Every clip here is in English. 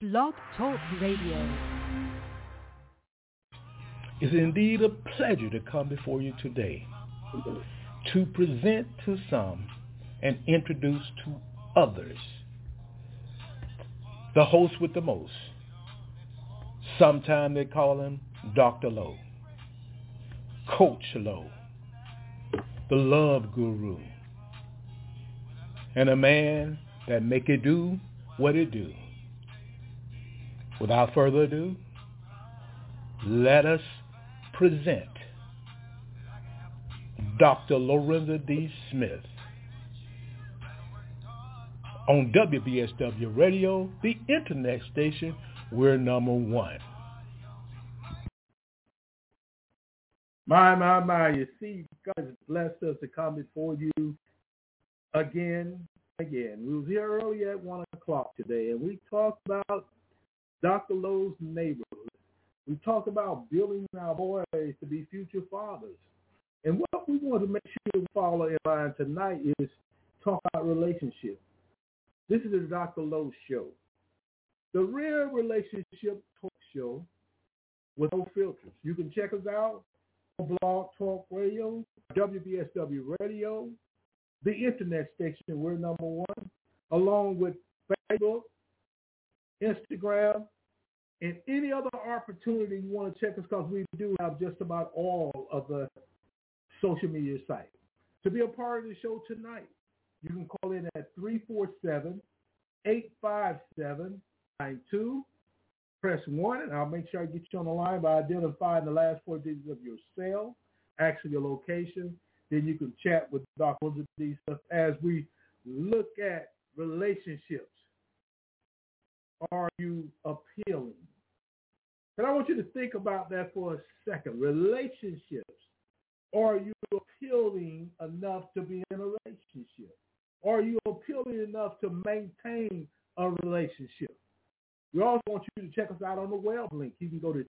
Blog Talk Radio. It's indeed a pleasure to come before you today to present to some and introduce to others the host with the most. Sometimes they call him Dr. Lowe, Coach Lowe, the love guru, and a man that make it do what it do. Without further ado, let us present Dr. Lorenza D. Smith on WBSW Radio, the internet station. We're number one. My. You see, God has blessed us to come before you again. We was here earlier at 1 o'clock today, and we talked about Dr. Lowe's neighborhood. We talked about building our boys to be future fathers. And what we want to make sure we follow in line tonight is talk about relationships. This is the Dr. Lowe Show, the real relationship talk show with no filters. You can check us out on Blog Talk Radio, WBSW Radio, the internet station, we're number one, along with Facebook, Instagram, and any other opportunity you want to check us, because we do have just about all of the social media sites. To be a part of the show tonight, you can call in at 347-857-92. Press 1, and I'll make sure I get you on the line by identifying the last 4 digits of your cell, actually your location. Then you can chat with Dr. D. as we look at relationships. Are you appealing? And I want you to think about that for a second. Relationships. Are you appealing enough to be in a relationship? Are you appealing enough to maintain a relationship? We also want you to check us out on the web link. You can go to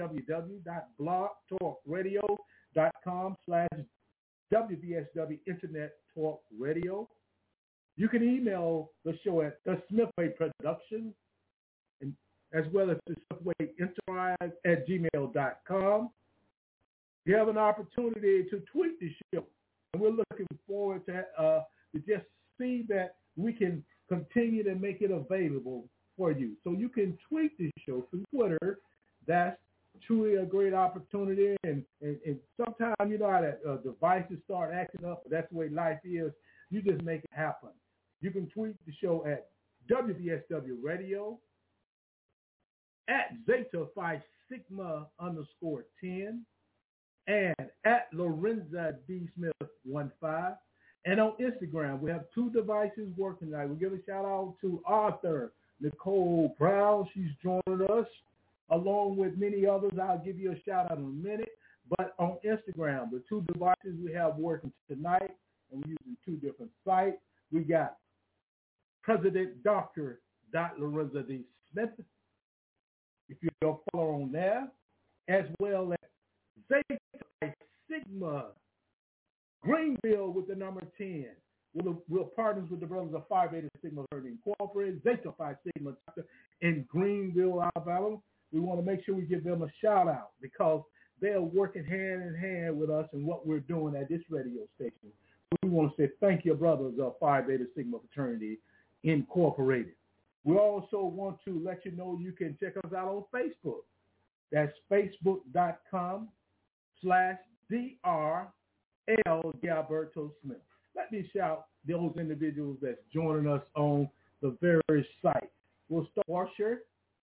www.blogtalkradio.com/WBSW Internet Talk Radio. You can email the show at the Smithway Productions, and as well as the Smithway Enterprise at gmail.com. You have an opportunity to tweet the show, and we're looking forward to just see that we can continue to make it available for you. So you can tweet the show through Twitter. That's truly a great opportunity, and sometimes you know how that devices start acting up, but that's the way life is. You just make it happen. You can tweet the show at WBSW Radio, at Zeta Phi Sigma _10, and at Lorenza D. Smith 15. And on Instagram, we have 2 devices working tonight. We'll give a shout out to Arthur Nicole Brown. She's joining us, along with many others. I'll give you a shout out in a minute. But on Instagram, the 2 devices we have working tonight, and we're using 2 different sites. We got President Dr. Lorenza D. Smith, if you'll follow on there, as well as Zeta Sigma Greenville with the number 10. We're partners with the brothers of Phi Beta Sigma Fraternity Incorporated, Zeta Phi Sigma in Greenville, Alabama. We want to make sure we give them a shout out because they're working hand in hand with us in what we're doing at this radio station. We want to say thank you, brothers of Phi Beta Sigma Fraternity Incorporated. We also want to let you know you can check us out on Facebook. That's facebook.com/Dr. Gilberto Smith. Let me shout those individuals that's joining us on the various sites. We'll start Forsher,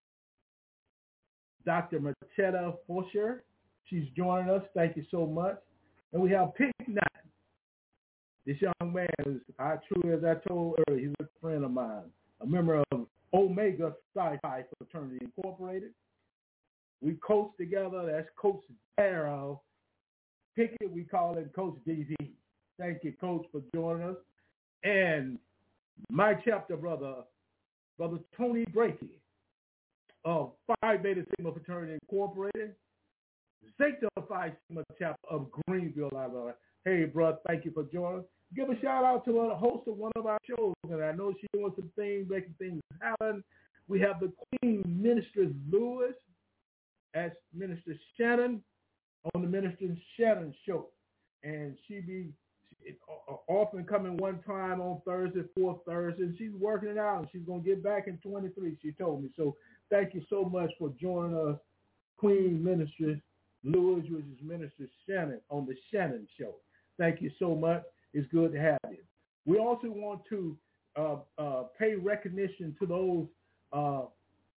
Dr. Marchetta Forsher. She's joining us. Thank you so much. And we have Pink Nine. This young man is, as I told earlier, he's a friend of mine, a member of Omega Psi Phi Fraternity Incorporated. We coach together. That's Coach Darrell Pickett. We call him Coach DV. Thank you, Coach, for joining us. And my chapter brother, Brother Tony Brakey of Phi Beta Sigma Fraternity Incorporated, Zeta Phi Sigma chapter of Greenville, Alabama. Hey, bro, thank you for joining us. Give a shout out to the host of one of our shows, and I know she's doing some things, making things happen. We have the Queen Minister Lewis as Minister Shannon on the Minister Shannon Show. And she be often coming one time on Thursday, fourth Thursday, and she's working it out, and she's going to get back in 23, she told me. So thank you so much for joining us, Queen Minister Lewis, which is Minister Shannon on the Shannon Show. Thank you so much. It's good to have you. We also want to pay recognition to those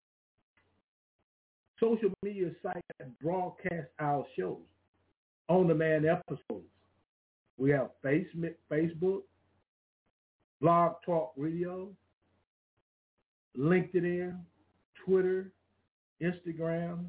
social media sites that broadcast our shows, on-demand episodes. We have Facebook, Blog Talk Radio, LinkedIn, Twitter, Instagram,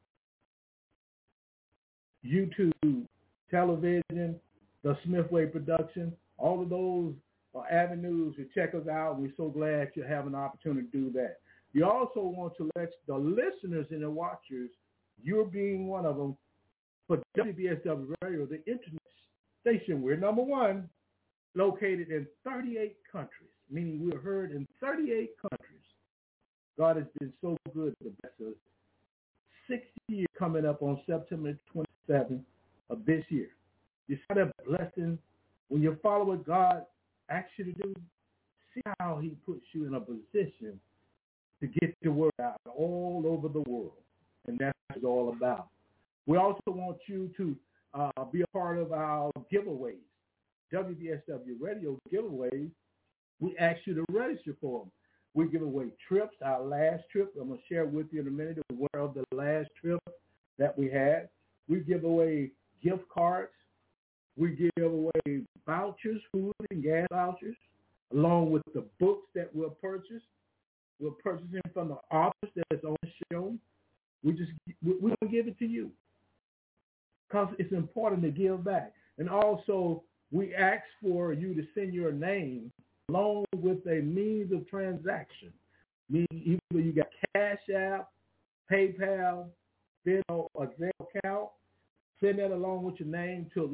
YouTube, television, the Smithway Production. All of those are avenues to check us out. We're so glad you have an opportunity to do that. We also want to let the listeners and the watchers, you're being one of them, for WBSW Radio, the internet station. We're number one, located in 38 countries, meaning we're heard in 38 countries. God has been so good to bless us. 60 years coming up on September 27th of this year. You see that blessing when you follow what God asks you to do? See how he puts you in a position to get the word out all over the world. And that's what it's all about. We also want you to be a part of our giveaways, WBSW Radio giveaways. We ask you to register for them. We give away trips, our last trip. I'm going to share with you in a minute the word of the last trip that we had. We give away gift cards. We give away vouchers, food and gas vouchers, along with the books that we'll purchase. We're purchasing from the authors that's on the show. We're going to give it to you because it's important to give back. And also, we ask for you to send your name along with a means of transaction. Either you got Cash App, PayPal, Venmo, or Zelle account. Send that along with your name to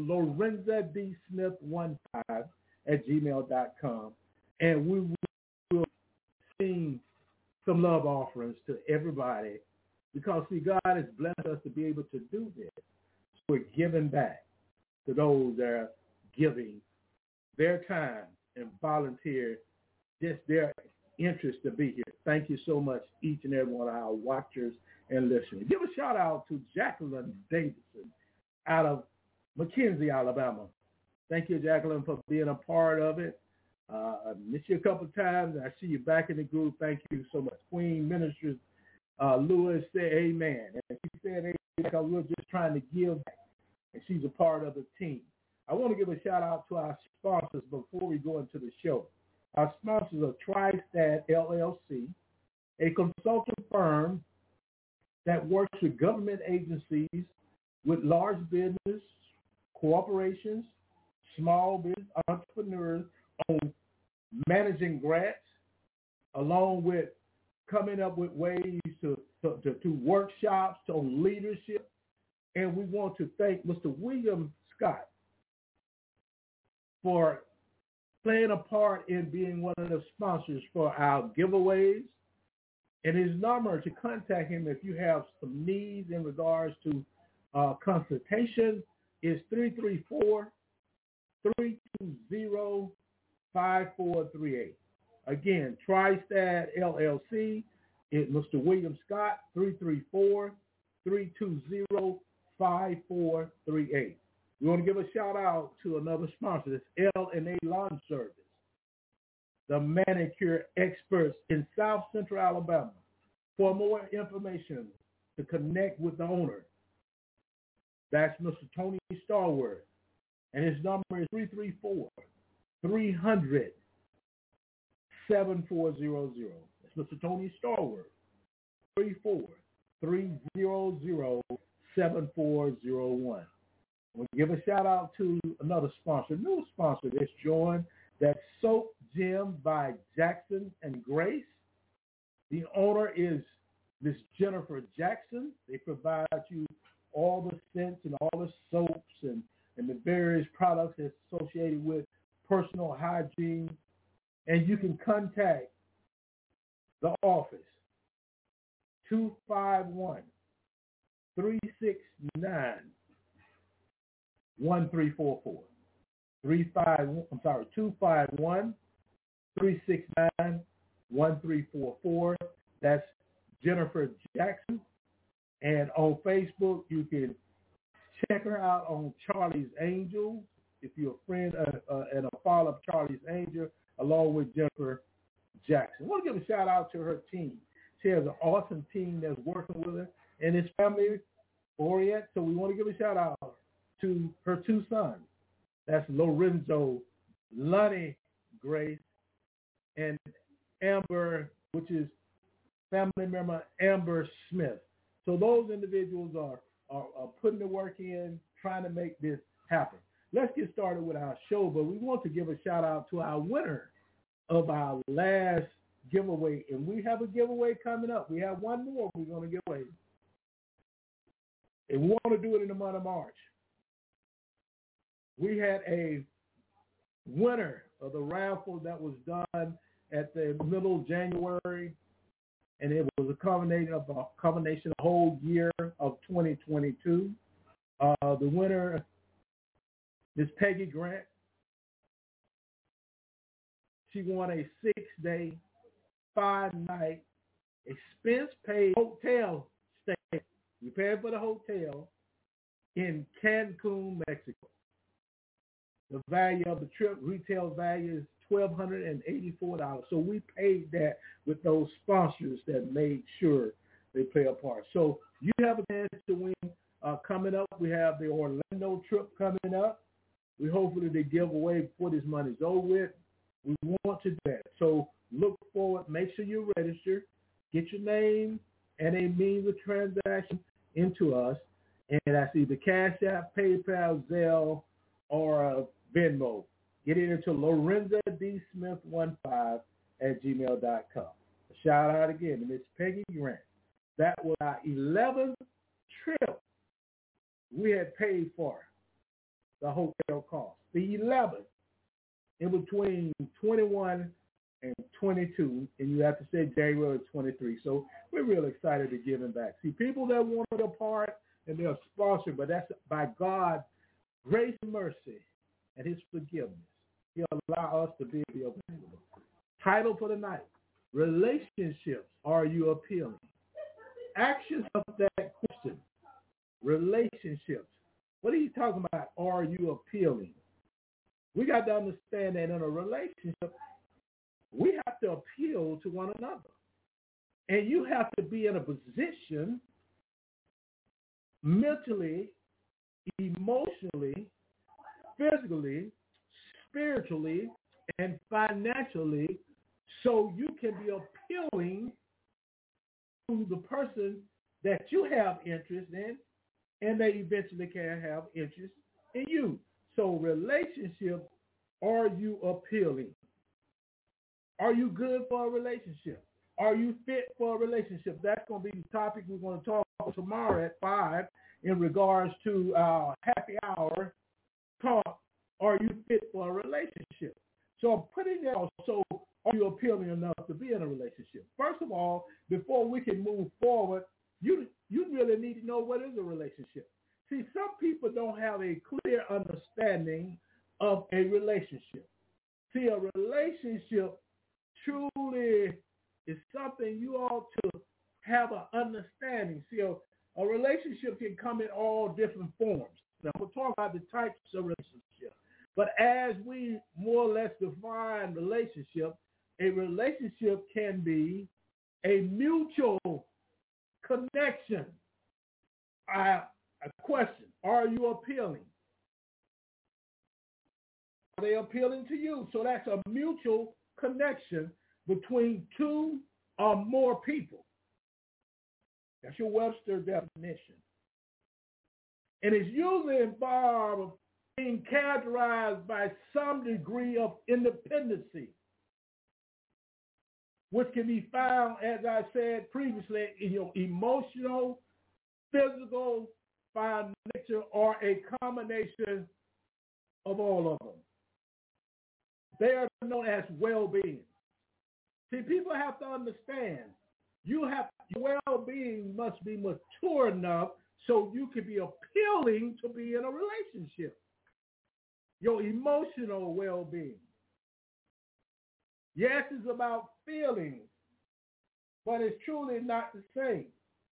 LorenzaDSmith15@gmail.com. And we will sing some love offerings to everybody because, see, God has blessed us to be able to do this. So we're giving back to those that are giving their time and volunteer just their interest to be here. Thank you so much, each and every one of our watchers and listeners. Give a shout out to Jacqueline Davidson out of McKenzie, Alabama. Thank you, Jacqueline, for being a part of it. I missed you a couple of times. I see you back in the group. Thank you so much. Queen Minister Lewis said amen. And she said amen because we're just trying to give back. And she's a part of the team. I want to give a shout out to our sponsors before we go into the show. Our sponsors are TriStat LLC, a consulting firm that works with government agencies, with large business, corporations, small business entrepreneurs on managing grants, along with coming up with ways to workshops on leadership. And we want to thank Mr. William Scott for playing a part in being one of the sponsors for our giveaways. And his number to contact him if you have some needs in regards to consultation is 334-320-5438. Again, TriStat LLC is Mr. William Scott, 334-320-5438. We want to give a shout out to another sponsor. It's L&A Lawn Service, the manicure experts in South Central Alabama. For more information, to connect with the owner, that's Mr. Tony Starworth, and his number is 334-300-7400. That's Mr. Tony Starworth, 334-300-7401. We'll give a shout out to another sponsor, new sponsor that's joined. That's Soap Gym by Jackson and Grace. The owner is Miss Jennifer Jackson. They provide you all the scents and all the soaps and the various products that's associated with personal hygiene. And you can contact the office 251 369 1344. 251 369 1344. That's Jennifer Jackson. And on Facebook, you can check her out on Charlie's Angels. If you're a friend and a follower of Charlie's Angel, along with Jennifer Jackson. I want to give a shout out to her team. She has an awesome team that's working with her, and it's family oriented. So we want to give a shout out to her two sons. That's Lorenzo Lonnie Grace and Amber, which is family member Amber Smith. So those individuals are putting the work in, trying to make this happen. Let's get started with our show, but we want to give a shout out to our winner of our last giveaway, and we have a giveaway coming up. We have one more we're going to give away, and we want to do it in the month of March. We had a winner of the raffle that was done at the middle of January, and it was a combination of the whole year of 2022. The winner is Peggy Grant. She won a 6-day, 5-night, expense-paid hotel stay. We paid for the hotel in Cancun, Mexico. The value of the trip, retail value, is $1,284. So we paid that with those sponsors that made sure they play a part. So you have a chance to win coming up. We have the Orlando trip coming up. We hopefully they give away before this money's over with. We want to do that. So look forward. Make sure you register. Get your name and a means of transaction into us. And that's either Cash App, PayPal, Zelle, or Venmo. Get it into LorenzaDSmith15@gmail.com. Shout out again to Miss Peggy Grant. That was our 11th trip we had paid for the hotel cost. The 11th in between 21 and 22, and you have to say January 23. So we're real excited to give them back. See, people that wanted a part and they're sponsored, but that's by God's grace and mercy and his forgiveness. He'll allow us to be available. Title for the night: Relationships, are you appealing? Actions of that question: relationships. What are you talking about? Are you appealing? We got to understand that in a relationship, we have to appeal to one another. And you have to be in a position mentally, emotionally, physically, spiritually, and financially so you can be appealing to the person that you have interest in, and they eventually can have interest in you. So relationship, are you appealing? Are you good for a relationship? Are you fit for a relationship? That's going to be the topic we're going to talk about tomorrow at 5 in regards to our happy hour talk. Are you fit for a relationship? So I'm putting that also, are you appealing enough to be in a relationship? First of all, before we can move forward, you really need to know what is a relationship. See, some people don't have a clear understanding of a relationship. See, a relationship truly is something you ought to have an understanding. See, a relationship can come in all different forms. Now, we'll talk about the types of relationships. But as we more or less define relationship, a relationship can be a mutual connection. A question: are you appealing? Are they appealing to you? So that's a mutual connection between two or more people. That's your Webster definition. And it's usually involved being characterized by some degree of independency, which can be found, as I said previously, in your emotional, physical, financial, or a combination of all of them. They are known as well-being. See, people have to understand Your well-being must be mature enough so you can be appealing to be in a relationship. Your emotional well-being. Yes, it's about feelings, but it's truly not the same.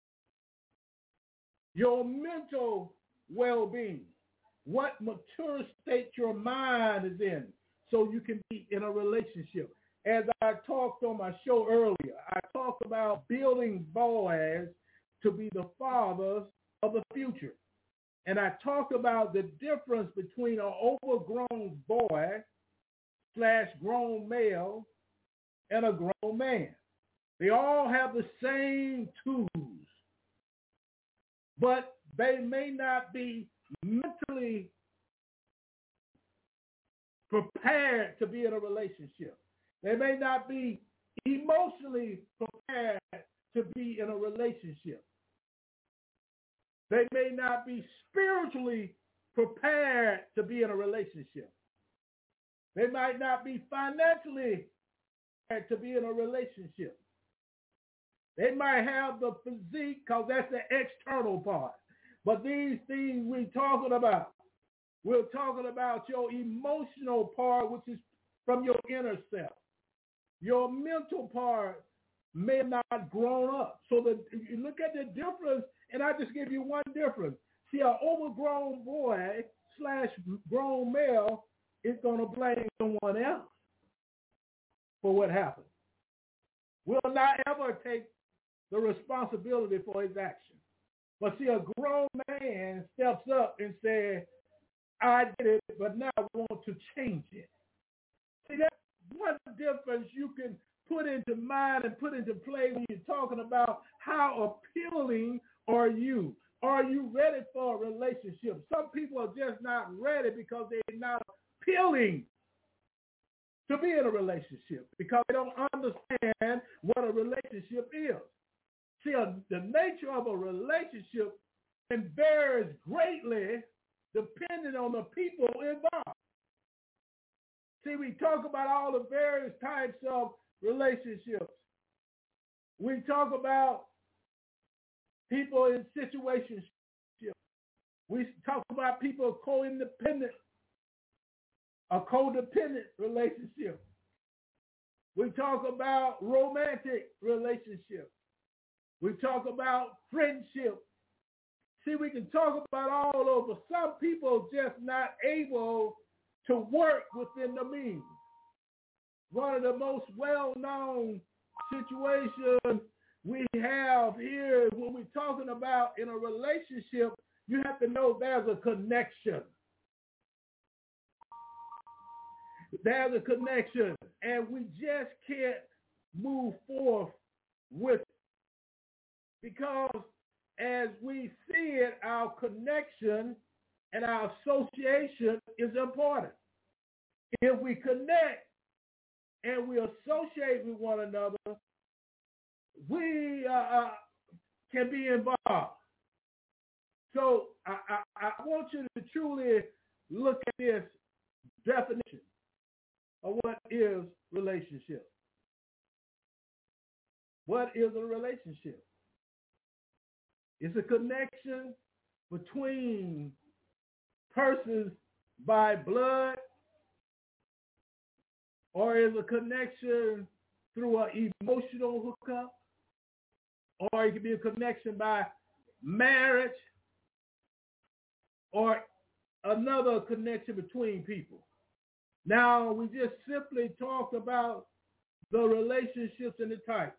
Your mental well-being. What mature state your mind is in so you can be in a relationship. As I talked on my show earlier, I talked about building Boaz to be the fathers of the future. And I talked about the difference between an overgrown boy / grown male and a grown man. They all have the same tools, but they may not be mentally prepared to be in a relationship. They may not be emotionally prepared to be in a relationship. They may not be spiritually prepared to be in a relationship. They might not be financially prepared to be in a relationship. They might have the physique because that's the external part. But these things we're talking about your emotional part, which is from your inner self. Your mental part may have not grown up. So that if you look at the difference, and I just give you one difference. See, an overgrown boy / grown male is going to blame someone else for what happened. Will not ever take the responsibility for his action. But see, a grown man steps up and says, I did it, but now I want to change it. See, that's one difference you can put into mind and put into play when you're talking about how appealing are you. Are you ready for a relationship? Some people are just not ready because they're not appealing to be in a relationship because they don't understand what a relationship is. See, the nature of a relationship varies greatly depending on the people involved. See, we talk about all the various types of relationships. We talk about people in situationships. We talk about people a codependent relationship. We talk about romantic relationships. We talk about friendship. See, we can talk about all over. Some people just not able to work within the means. One of the most well-known situations we have here is when we're talking about in a relationship, you have to know there's a connection. There's a connection, and we just can't move forth with it. Because as we see it, our connection and our association is important. If we connect and we associate with one another, we can be involved. So I want you to truly look at this definition of what is relationship. What is a relationship? It's a connection between persons by blood, or is a connection through an emotional hookup, or it can be a connection by marriage, or another connection between people. Now, we just simply talked about the relationships and the types.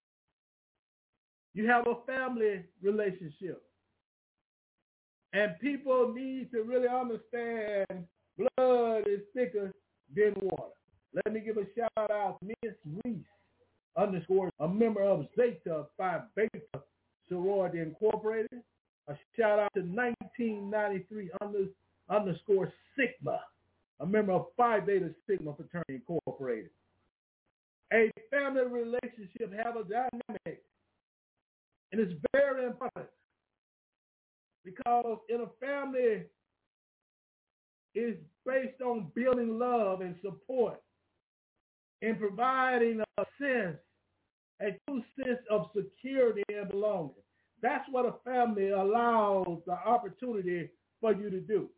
You have a family relationship. And people need to really understand blood is thicker than water. Let me give a shout out to Miss Reese _ a member of Zeta Phi Beta Sorority Incorporated. A shout out to 1993 _ Sigma, a member of Phi Beta Sigma Fraternity Incorporated. A family relationship have a dynamic, and it's very important because in a family is based on building love and support and providing a sense a true sense of security and belonging. That's what a family allows the opportunity for you to do.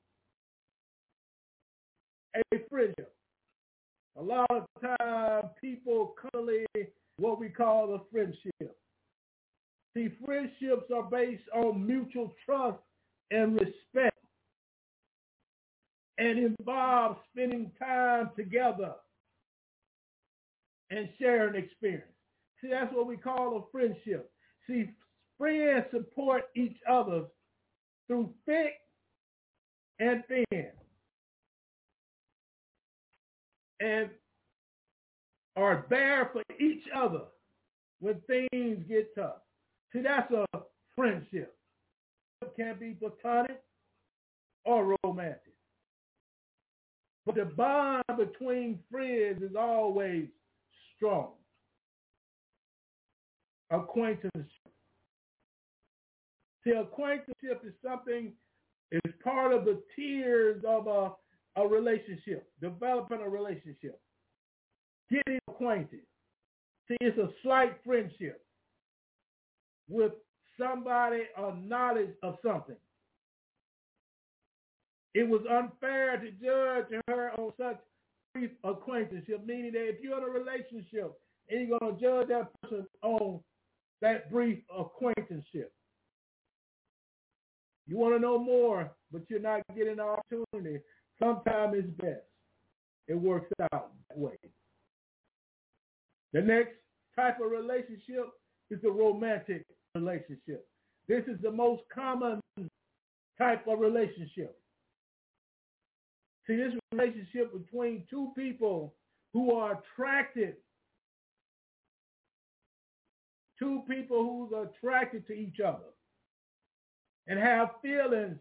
A friendship. A lot of times people cuddle what we call a friendship. See, friendships are based on mutual trust and respect and involve spending time together and sharing experience. See, that's what we call a friendship. See, friends support each other through thick and thin and are there for each other when things get tough. See, that's a friendship. It can be platonic or romantic. But the bond between friends is always strong. Acquaintanceship. See, acquaintanceship is something, is part of the tiers of a relationship, developing a relationship, getting acquainted. See, it's a slight friendship with somebody or knowledge of something. It was unfair to judge her on such brief acquaintanceship, meaning that if you're in a relationship and you're going to judge that person on that brief acquaintanceship, you want to know more, but you're not getting an opportunity. Sometimes it's best. It works out that way. The next type of relationship is the romantic relationship. This is the most common type of relationship. See, this relationship between two people who are attracted, two people who are attracted to each other and have feelings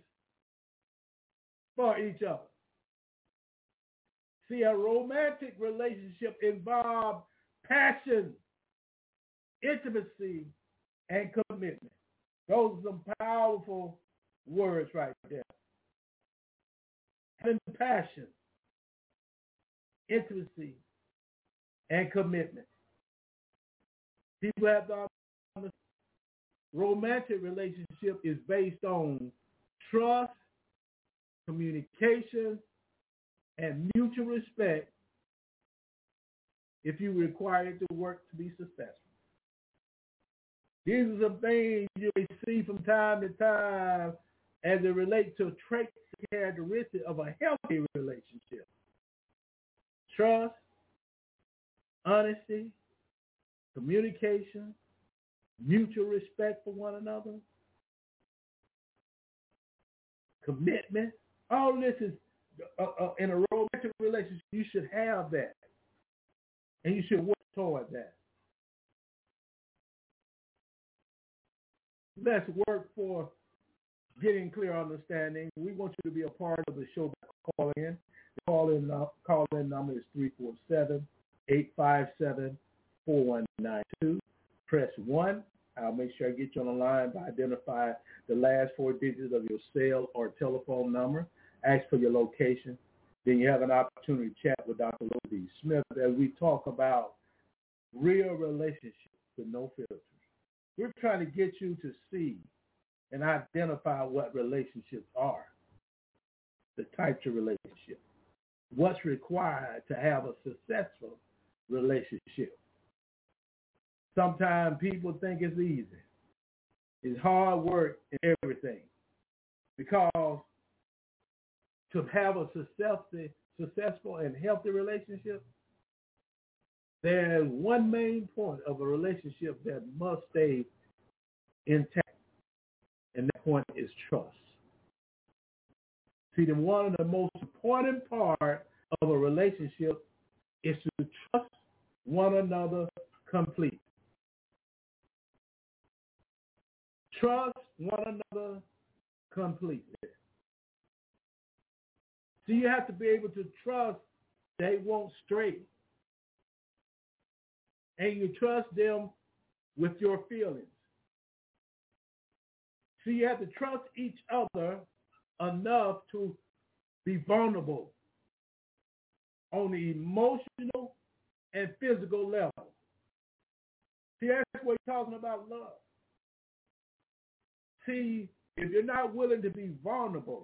for each other. See, a romantic relationship involves passion, intimacy, and commitment. Those are some powerful words right there. Having passion, intimacy, and commitment. People have to understand romantic relationship is based on trust, communication, and mutual respect if you require it to work to be successful. These are some things you may see from time to time as it relates to traits and characteristics of a healthy relationship. Trust, honesty, communication, mutual respect for one another, commitment. All this is, in a romantic relationship, you should have that. And you should work toward that. Let's work for getting clear understanding. We want you to be a part of the show by calling in. The call-in number is 347-857-4192. Press 1. I'll make sure I get you on the line by identifying the last 4 digits of your cell or telephone number. Ask for your location. Then you have an opportunity to chat with Dr. Louis Smith as we talk about real relationships with no filters. We're trying to get you to see and identify what relationships are, the types of relationships, what's required to have a successful relationship. Sometimes people think it's easy. It's hard work and everything. Because to have a successful and healthy relationship, there's one main point of a relationship that must stay intact, and that point is trust. See, one of the most important parts of a relationship is to trust one another completely. Trust one another completely. So you have to be able to trust they won't stray. And you trust them with your feelings. So you have to trust each other enough to be vulnerable on the emotional and physical level. See, that's what you're talking about love. See, if you're not willing to be vulnerable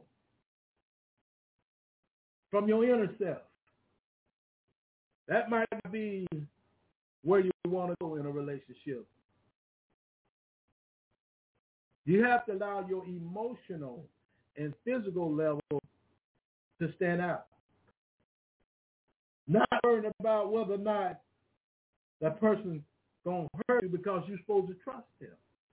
from your inner self, that might be where you want to go in a relationship. You have to allow your emotional and physical level to stand out. Not worrying about whether or not that person's going to hurt you because you're supposed to trust them.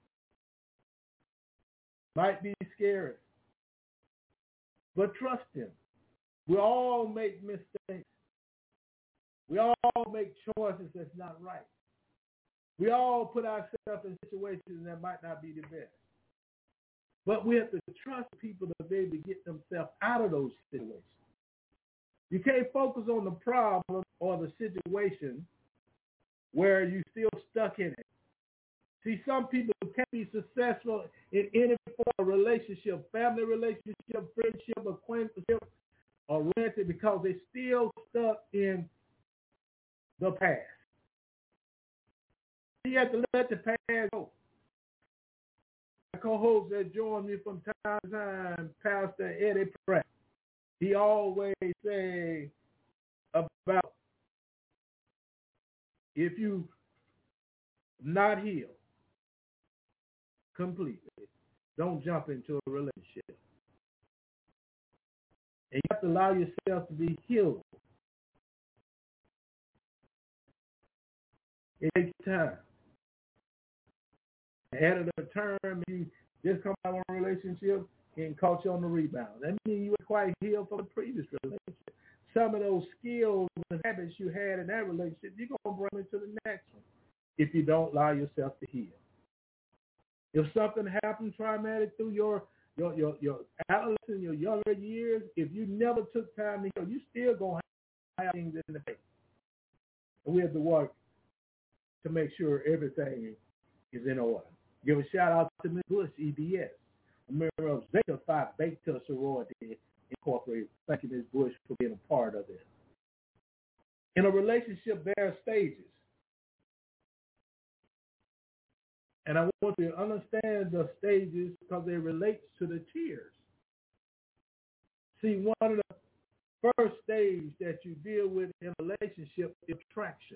Might be scary, but trust them. We all make mistakes. We all make choices that's not right. We all put ourselves in situations that might not be the best. But we have to trust people to be able to get themselves out of those situations. You can't focus on the problem or the situation where you're still stuck in it. See, some people can't be successful in any form of relationship, family relationship, friendship, acquaintanceship, or romantic because they're still stuck in the past. You have to let the past go. My co-host that joined me from time to time, Pastor Eddie Pratt, he always say about if you not healed completely, don't jump into a relationship. And you have to allow yourself to be healed. It takes time. Added a term, you just come out of a relationship and caught you on the rebound. That means you were quite healed from the previous relationship. Some of those skills and habits you had in that relationship, you're going to bring into the next one if you don't allow yourself to heal. If something happened traumatic through your adolescence, your younger years, if you never took time to heal, you still going to have things in the face. And we have to work to make sure everything is in order. Give a shout out to Ms. Bush, EBS, a member of Zeta Phi Beta Sorority Incorporated. Thank you, Ms. Bush, for being a part of it. In a relationship, there are stages. And I want you to understand the stages because they relate to the tiers. See, one of the first stages that you deal with in a relationship is attraction.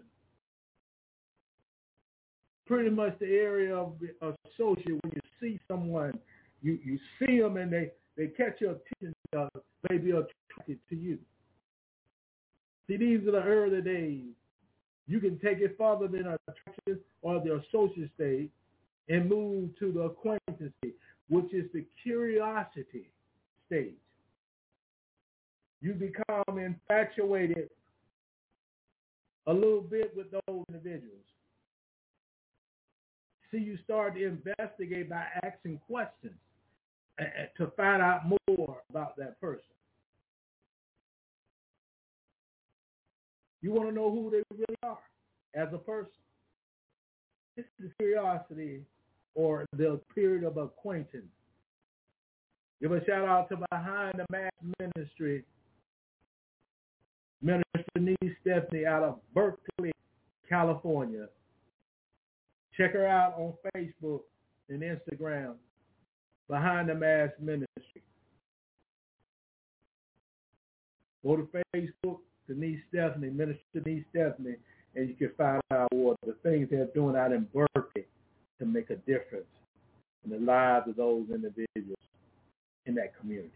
Pretty much the area of associate when you see someone, you see them and they catch your attention, they be attracted to you. See, these are the early days. You can take it further than attraction or the associate stage and move to the acquaintance stage, which is the curiosity stage. You become infatuated a little bit with those individuals. See, you start to investigate by asking questions to find out more about that person. You want to know who they really are as a person. This is curiosity or the period of acquaintance. Give a shout out to Behind the Mask Ministry, Minister Denise Stephanie out of Berkeley, California. Check her out on Facebook and Instagram, Behind the Mask Ministry. Go to Facebook, Denise Stephanie, Minister Denise Stephanie, and you can find out what the things they're doing out in Berkeley to make a difference in the lives of those individuals in that community.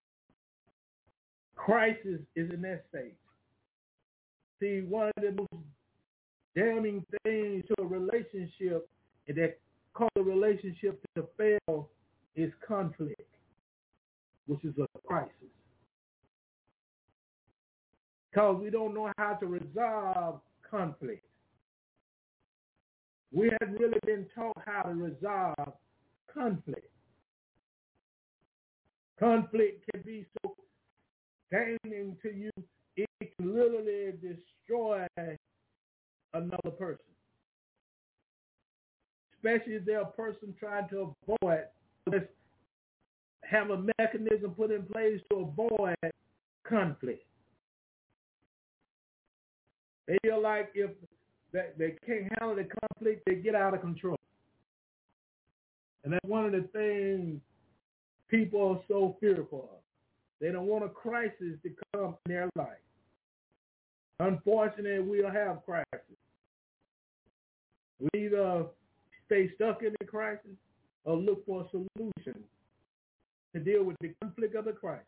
Crisis is in that stage. See, one of the most damning things to a relationship and that cause a relationship to fail is conflict, which is a crisis. Because we don't know how to resolve conflict. We haven't really been taught how to resolve conflict. Conflict can be so damning to you, it can literally destroy another person. Especially if they're a person trying to avoid, let's have a mechanism put in place to avoid conflict. They feel like if they can't handle the conflict, they get out of control. And that's one of the things people are so fearful of. They don't want a crisis to come in their life. Unfortunately, we'll have crisis. We either stay stuck in the crisis or look for a solution to deal with the conflict of the crisis.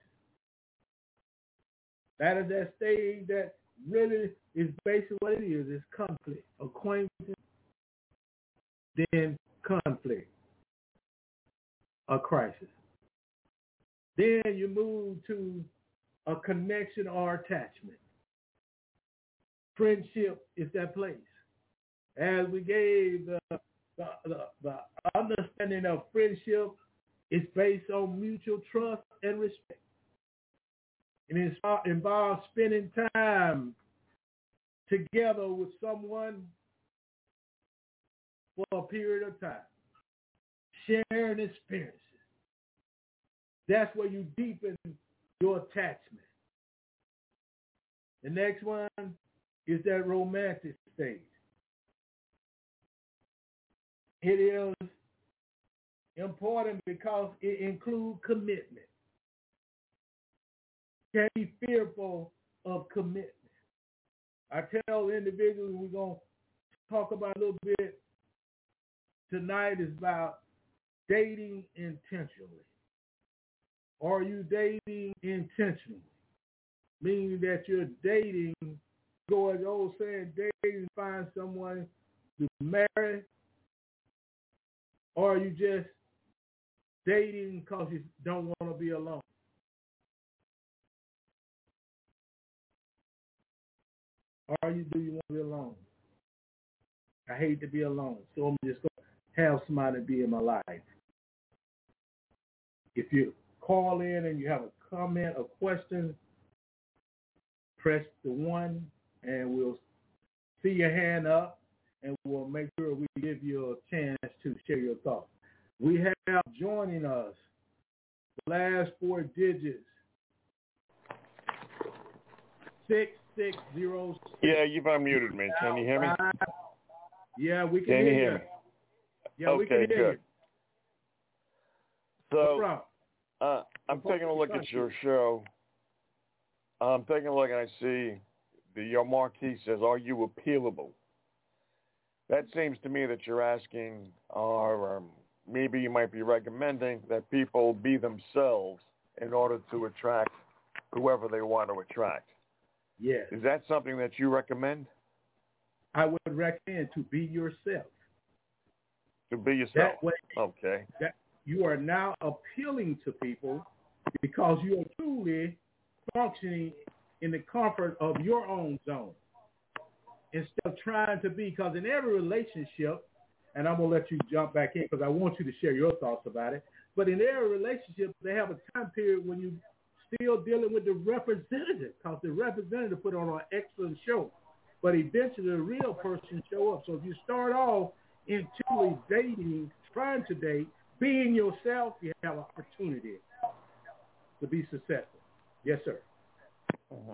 That is that stage that really is basically what it is. It's conflict, acquaintance, then conflict, a crisis. Then you move to a connection or attachment. Friendship is that place. As we gave the understanding of friendship is based on mutual trust and respect. And it involves spending time together with someone for a period of time, sharing experiences. That's where you deepen your attachment. The next one is that romantic stage. It is important because it includes commitment. Can't be fearful of commitment. I tell individuals we're going to talk about a little bit tonight is about dating intentionally. Are you dating intentionally? Meaning that you're dating, go as the old saying, dating to find someone to marry, or are you just dating because you don't want to be alone? Or do you want to be alone? I hate to be alone, so I'm just going to have somebody be in my life. If you call in and you have a comment or question, press the 1 and we'll see your hand up and we'll make sure we give you a chance to share your thoughts. We have joining us the last 4 digits, 6606. Yeah, you've unmuted me. Can you hear me? Yeah, we can hear you. Yeah, okay, we can hear good. So, you. I'm taking a look at your show. I'm taking a look and I see your marquee says, "Are you appealable?" That seems to me that you're asking, or maybe you might be recommending that people be themselves in order to attract whoever they want to attract. Yes. Is that something that you recommend? I would recommend to be yourself. To be yourself. That way, okay. That you are now appealing to people because you are truly functioning in the comfort of your own zone instead of trying to be, because in every relationship, and I'm going to let you jump back in because I want you to share your thoughts about it, but in every relationship, they have a time period when you still dealing with the representative, because the representative put on an excellent show. But eventually the real person show up. So if you start off intuitively dating, trying to date, being yourself, you have an opportunity to be successful. Yes, sir. Mm-hmm.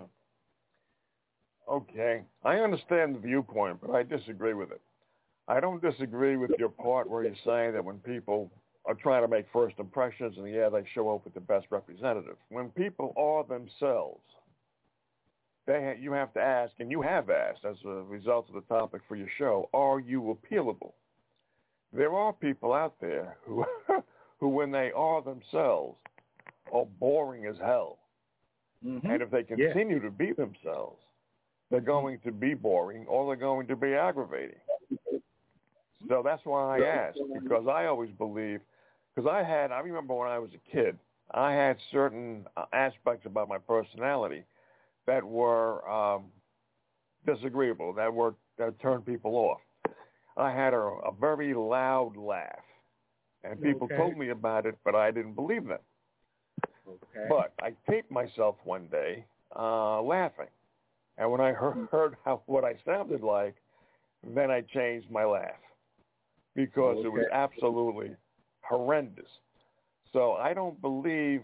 Okay. I understand the viewpoint, but I disagree with it. I don't disagree with your part where you're saying that when people are trying to make first impressions and, yeah, they show up with the best representative. When people are themselves, you have to ask, and you have asked as a result of the topic for your show, are you appealable? There are people out there who, who when they are themselves, are boring as hell. Mm-hmm. And if they continue to be themselves, they're going to be boring or they're going to be aggravating. So that's why I asked, because I always believe, because I remember when I was a kid, I had certain aspects about my personality that were disagreeable, that turned people off. I had a very loud laugh, and people told me about it, but I didn't believe them. Okay. But I taped myself one day laughing, and when I heard what I sounded like, then I changed my laugh because it was absolutely horrendous. So I don't believe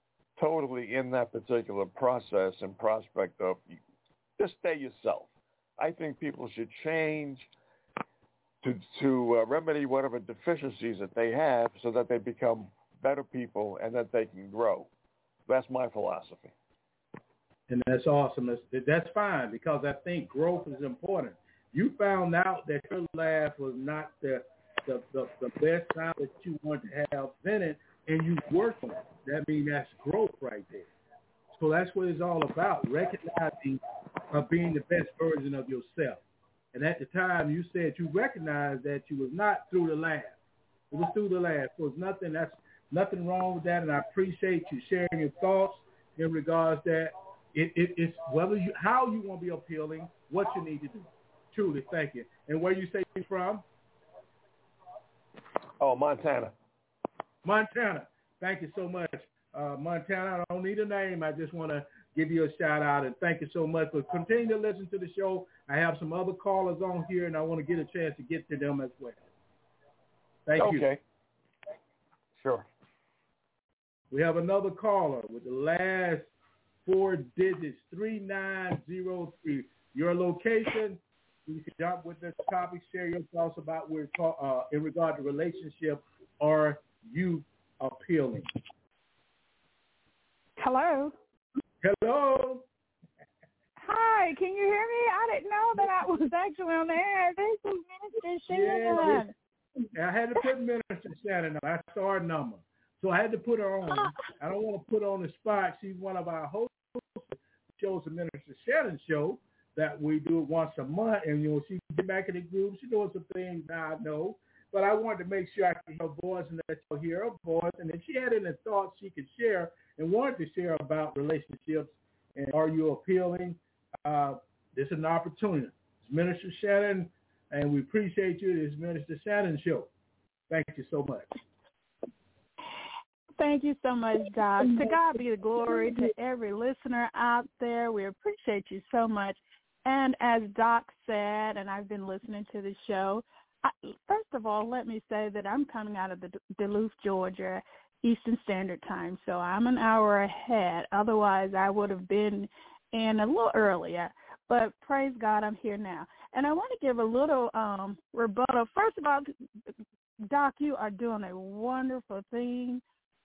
totally in that particular process and prospect of just stay yourself. I think people should change to remedy whatever deficiencies that they have so that they become better people and that they can grow. That's my philosophy. And that's awesome. That's fine, because I think growth is important. You found out that your laugh was not the best sound that you want to have presented, and you worked on it. That means that's growth right there. So that's what it's all about, recognizing being the best version of yourself. And at the time, you said you recognized that you was not through the laugh. It was through the laugh. So that's nothing wrong with that, and I appreciate you sharing your thoughts in regards that it's how you want to be appealing, what you need to do. Truly, thank you. And where you say you're from? Oh, Montana. Montana. Thank you so much. Montana, I don't need a name. I just want to give you a shout out and thank you so much. But continue to listen to the show. I have some other callers on here, and I want to get a chance to get to them as well. Thank you. Okay. Sure. We have another caller with the last 4 digits, 3903. Your location. You can jump with this topic, share your thoughts about in regard to relationship. Are you appealing? Hello. Hello. Hi, can you hear me? I didn't know that I was actually on the air. This is Minister Shannon. Yeah, I had to put Minister Shannon on. That's our number. So I had to put her on. I don't want to put her on the spot. She's one of our hosts. Shows the Minister Shannon show that we do once a month. And, she get back in the group. She doing some things I know. But I wanted to make sure I could hear her voice and that you'll hear her voice. And if she had any thoughts she could share and wanted to share about relationships and are you appealing, this is an opportunity. It's Minister Shannon, and we appreciate you. It's Minister Shannon Show. Thank you so much. Thank you so much, Doc. To God be the glory to every listener out there. We appreciate you so much. And as Doc said, and I've been listening to the show, first of all, let me say that I'm coming out of the Duluth, Georgia, Eastern Standard Time, so I'm an hour ahead. Otherwise, I would have been in a little earlier. But praise God, I'm here now. And I want to give a little rebuttal. First of all, Doc, you are doing a wonderful thing.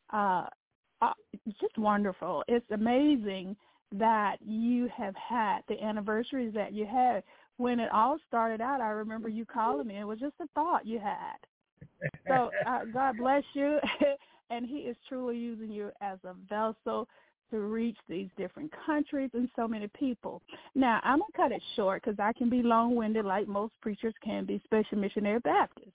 Just wonderful. It's amazing that you have had the anniversaries that you had. When it all started out, I remember you calling me. It was just a thought you had. So God bless you. And he is truly using you as a vessel to reach these different countries and so many people. Now, I'm going to cut it short because I can be long-winded like most preachers can be, especially missionary Baptists.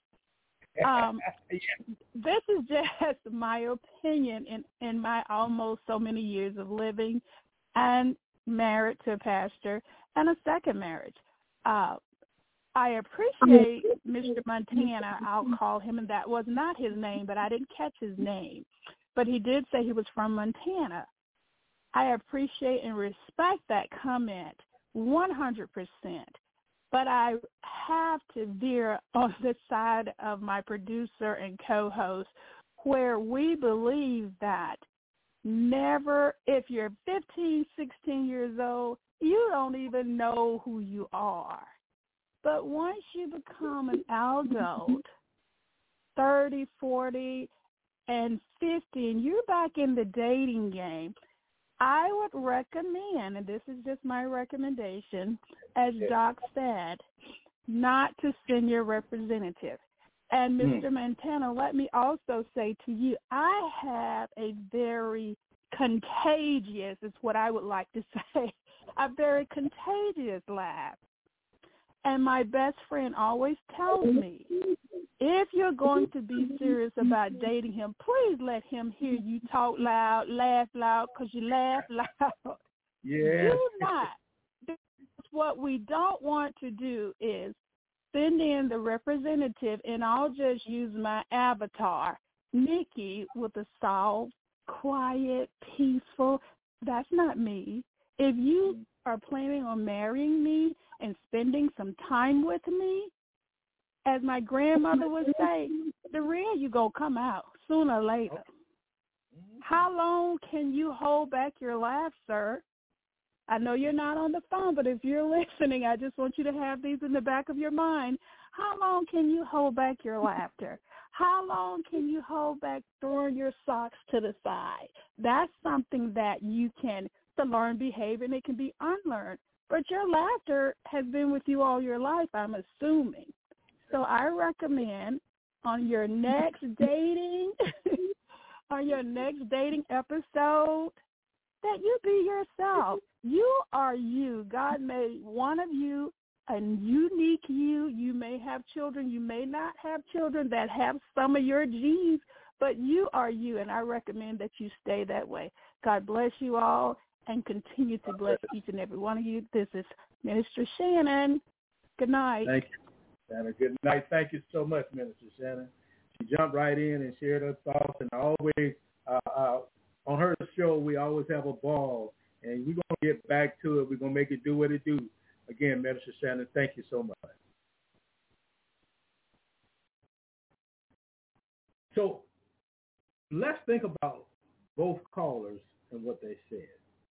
This is just my opinion in my almost so many years of living and married to a pastor and a second marriage. I appreciate Mr. Montana, I'll call him, and that was not his name, but I didn't catch his name. But he did say he was from Montana. I appreciate and respect that comment 100%. But I have to veer on the side of my producer and co-host where we believe that never, if you're 15, 16 years old, you don't even know who you are. But once you become an adult, 30, 40, and 50, and you're back in the dating game, I would recommend, and this is just my recommendation, as Doc said, not to send your representative. And Mr. Montana, let me also say to you, I have a very contagious, is what I would like to say, a very contagious laugh. And my best friend always tells me, if you're going to be serious about dating him, please let him hear you talk loud, laugh loud, because you laugh loud. Yeah. Do not. What we don't want to do is send in the representative, and I'll just use my avatar, Nikki, with a soft, quiet, peaceful. That's not me. If you are planning on marrying me and spending some time with me, as my grandmother would say, the real you gonna come out sooner or later. How long can you hold back your laugh, sir? I know you're not on the phone, but if you're listening, I just want you to have these in the back of your mind. How long can you hold back your laughter? How long can you hold back throwing your socks to the side? That's something that you can, to learn behavior, and it can be unlearned. But your laughter has been with you all your life, I'm assuming. So I recommend on your next dating, episode, that you be yourself. You are you. God made one of you, a unique you. You may have children. You may not have children that have some of your genes, but you are you, and I recommend that you stay that way. God bless you all and continue to bless each and every one of you. This is Minister Shannon. Good night. Thank you, Shannon. Good night. Thank you so much, Minister Shannon. She jumped right in and shared her thoughts, and always on her show, we always have a ball, and we're going to get back to it. We're going to make it do what it do. Again, Minister Shannon, thank you so much. So let's think about both callers and what they said.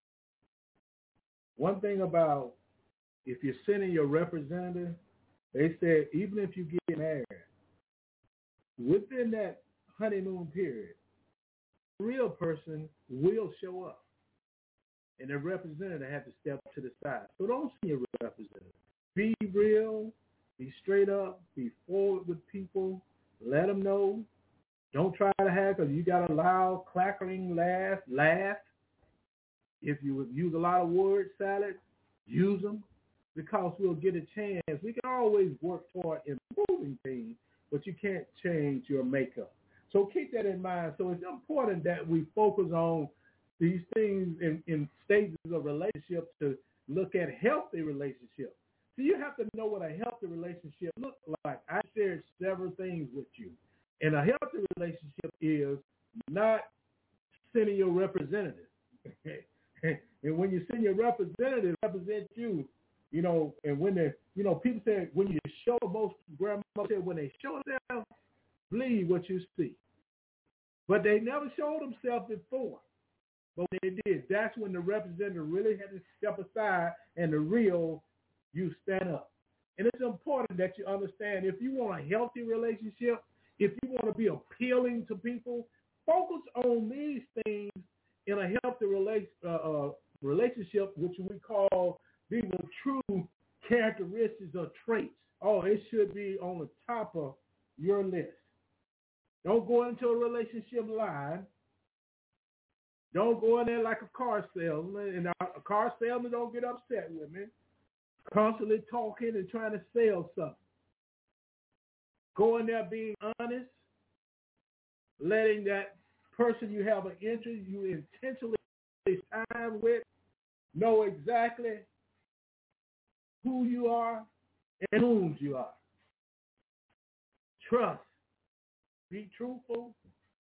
One thing about if you're sending your representative, they said even if you get married, within that honeymoon period, the real person will show up. And the representative has to step to the side. So don't send your representative. Be real, be straight up, be forward with people, let them know. Don't try to have, because you got a loud, clackering laugh. If you would use a lot of word salad, use them, because we'll get a chance. We can always work toward improving things, but you can't change your makeup. So keep that in mind. So it's important that we focus on these things in stages of relationship to look at healthy relationships. So you have to know what a healthy relationship looks like. I shared several things with you. And a healthy relationship is not sending your representative. And when you send your representative, represent you, and when people say, when you show, most grandma said, when they show themselves, believe what you see. But they never showed themselves before. But when they did, that's when the representative really had to step aside and the real you stand up. And it's important that you understand, if you want a healthy relationship, if you want to be appealing to people, focus on these things in a healthy relationship, which we call these are true characteristics or traits. Oh, it should be on the top of your list. Don't go into a relationship lying. Don't go in there like a car salesman. And a car salesman don't get upset with me. Constantly talking and trying to sell something. Go in there being honest. Letting that person you have an interest, you intentionally spend time with, know exactly who you are and whom you are. Trust. Be truthful.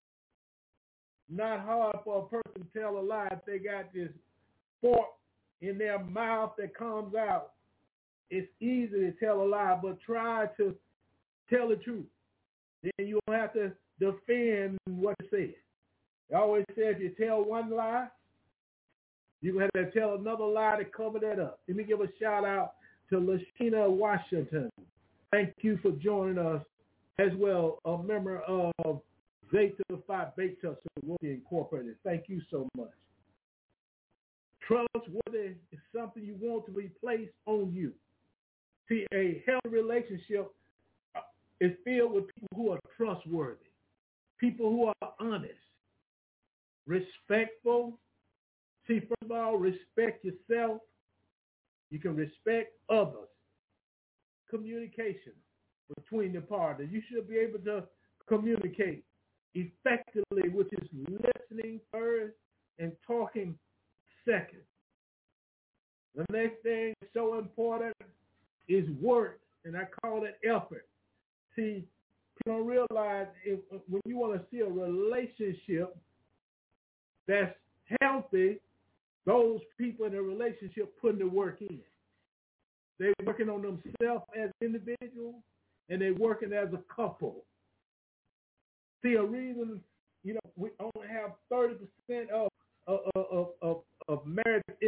Not hard for a person to tell a lie if they got this fork in their mouth that comes out. It's easy to tell a lie, but try to tell the truth. Then you don't have to defend what you said. I always say if you tell one lie, you're going to have to tell another lie to cover that up. Let me give a shout out to Lashina Washington. Thank you for joining us as well, a member of Zeta Phi Beta Sorority Incorporated. Thank you so much. Trustworthy is something you want to be placed on you. See, a healthy relationship is filled with people who are trustworthy, people who are honest, respectful. See, first of all, respect yourself. You can respect others. Communication between the parties. You should be able to communicate effectively, which is listening first and talking second. The next thing so important is work, and I call it effort. See, you don't realize when you want to see a relationship that's healthy, those people in a relationship putting the work in. They're working on themselves as individuals, and they're working as a couple. See, a reason, we only have 30% of marriage in our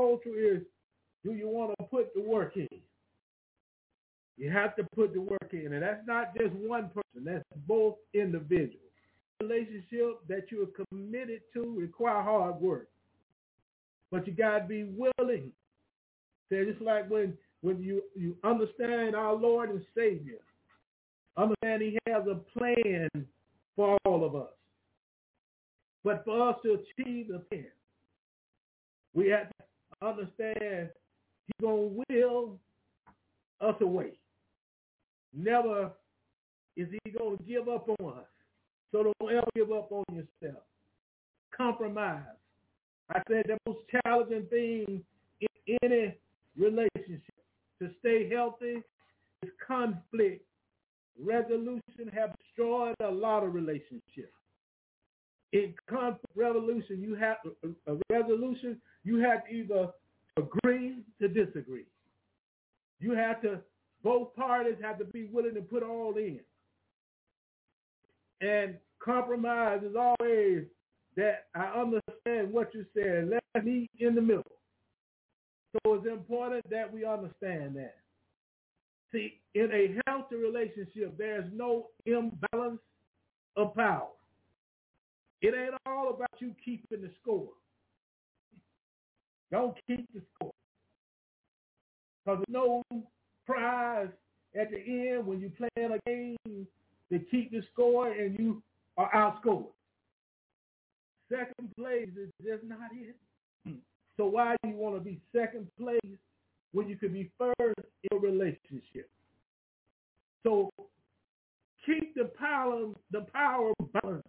culture is, do you want to put the work in? You have to put the work in. And that's not just one person. That's both individuals. Relationship that you are committed to require hard work. But you got to be willing. So just like when you understand our Lord and Savior, understand he has a plan for all of us. But for us to achieve the plan, we have to understand he's going to will us away. Never is he going to give up on us. So don't ever give up on yourself. Compromise. I said the most challenging thing in any relationship to stay healthy is conflict. Resolution have destroyed a lot of relationships. In conflict resolution, you have to either agree to disagree. Both parties have to be willing to put all in. And compromise is always that I understand what you said. Let's meet in the middle. So it's important that we understand that. See, in a healthy relationship, there's no imbalance of power. It ain't all about you keeping the score. Don't keep the score. Because there's no prize at the end when you play a game to keep the score and you are outscored. Second place is just not it. So why do you want to be second place when you could be first in a relationship? So keep the power balanced.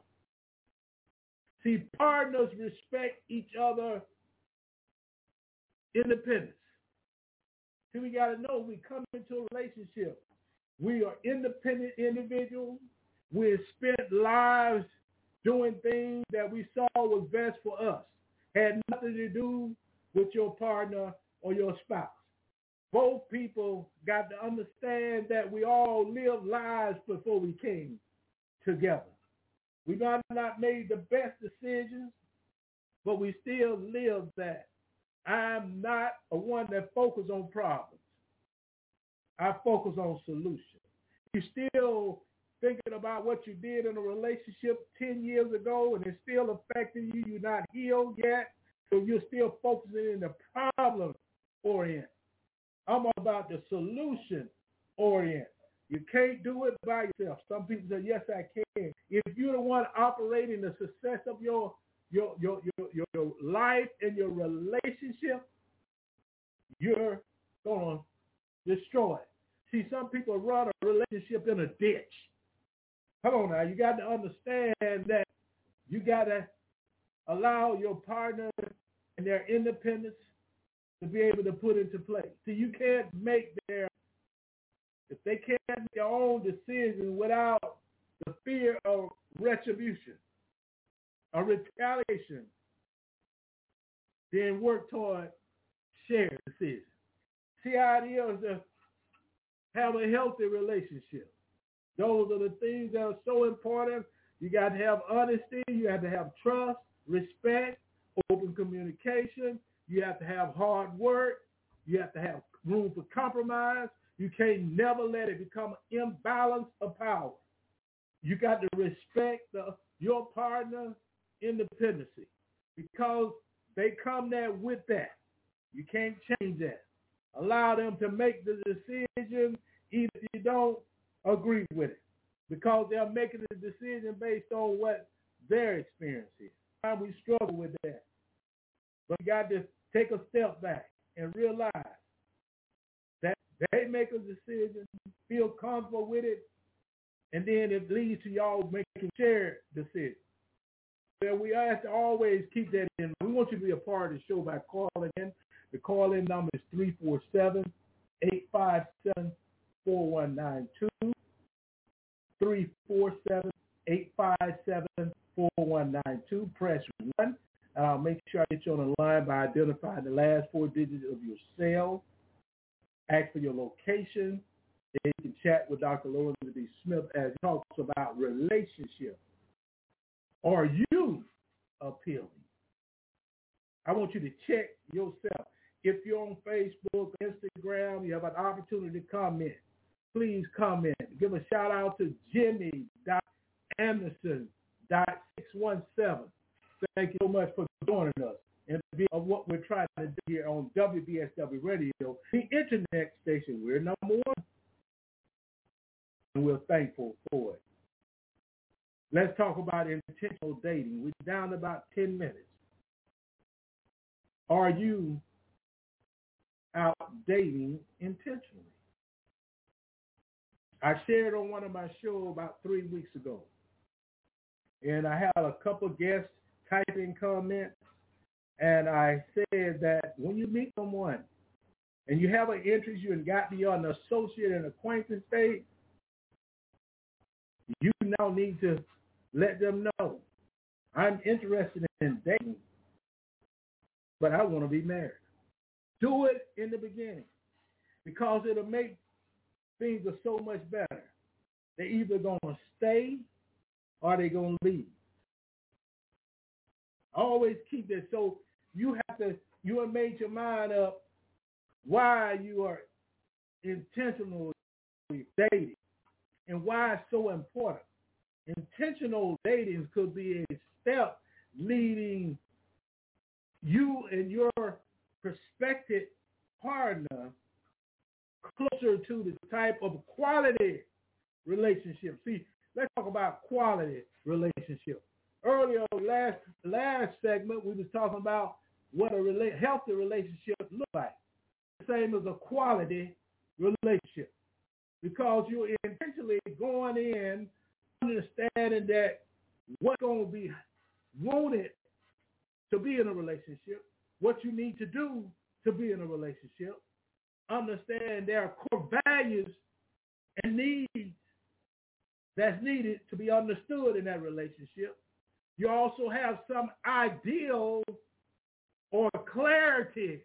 See, partners respect each other independence. See, we got to know we come into a relationship. We are independent individuals. We have spent lives doing things that we saw was best for us. Had nothing to do with your partner or your spouse. Both people got to understand that we all lived lives before we came together. We might not made the best decisions, but we still live that. I'm not a one that focuses on problems. I focus on solutions. You're still thinking about what you did in a relationship 10 years ago and it's still affecting you. You're not healed yet, so you're still focusing in the problem orient. I'm about the solution orient. You can't do it by yourself. Some people say, yes, I can. If you're the one operating the success of your life and your relationship, you're going to destroy it. See, some people run a relationship in a ditch. Come on now, you got to understand that you got to allow your partner and their independence to be able to put into place. See, you can't make if they can't make their own decisions without the fear of retribution or retaliation, then work toward shared decisions. See how it is to have a healthy relationship. Those are the things that are so important. You got to have honesty. You have to have trust, respect, open communication. You have to have hard work. You have to have room for compromise. You can't never let it become an imbalance of power. You got to respect your partner's independence because they come there with that. You can't change that. Allow them to make the decision even if you don't agree with it because they're making a decision based on what their experience is. We struggle with that. But you got to take a step back and realize that they make a decision, feel comfortable with it, and then it leads to y'all making shared decisions. So we have to always keep that in mind. We want you to be a part of the show by calling in. The call-in number is 347-857-4192. 347-857-4192. Press 1. I'll make sure I get you on the line by identifying the last 4 digits of your cell. Ask for your location. And you can chat with Dr. Lorenzo D. Smith as he talks about relationships. Are you appealing? I want you to check yourself. If you're on Facebook, Instagram, you have an opportunity to comment. Please comment. Give a shout out to Jimmy.Anderson.617. Thank you so much for joining us and being of what we're trying to do here on WBSW Radio, the internet station. We're number one, and we're thankful for it. Let's talk about intentional dating. We're down to about 10 minutes. Are you out dating intentionally? I shared on one of my shows about 3 weeks ago, and I had a couple guests type in comments, and I said that when you meet someone and you have an interest, you and got beyond the associate and acquaintance stage, you now need to let them know, I'm interested in dating, but I want to be married. Do it in the beginning because it'll make things are so much better. They're either going to stay or they're going to leave. Always keep this. So you have made your mind up why you are intentionally dating and why it's so important. Intentional dating could be a step leading you and your prospective partner closer to the type of quality relationship. See, let's talk about quality relationship. Earlier, last segment, we was talking about what a healthy relationship looks like. The same as a quality relationship. Because you're intentionally going in understanding that what's going to be wanted to be in a relationship, what you need to do to be in a relationship, understand there are core values and needs that's needed to be understood in that relationship. You also have some ideals or clarity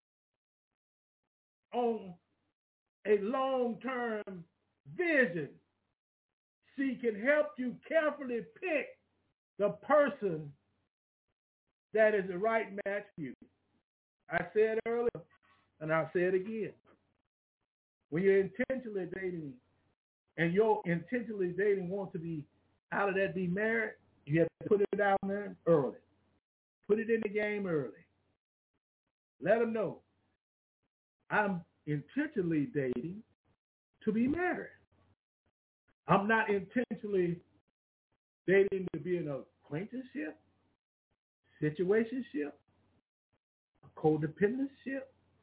on a long-term vision. See, can help you carefully pick the person that is the right match for you. I said earlier, and I'll say it again. When you're intentionally dating, and your intentionally dating wants to be out of that be married, you have to put it out there early. Put it in the game early. Let them know, I'm intentionally dating to be married. I'm not intentionally dating to be in an acquaintanceship, situationship, a codependency,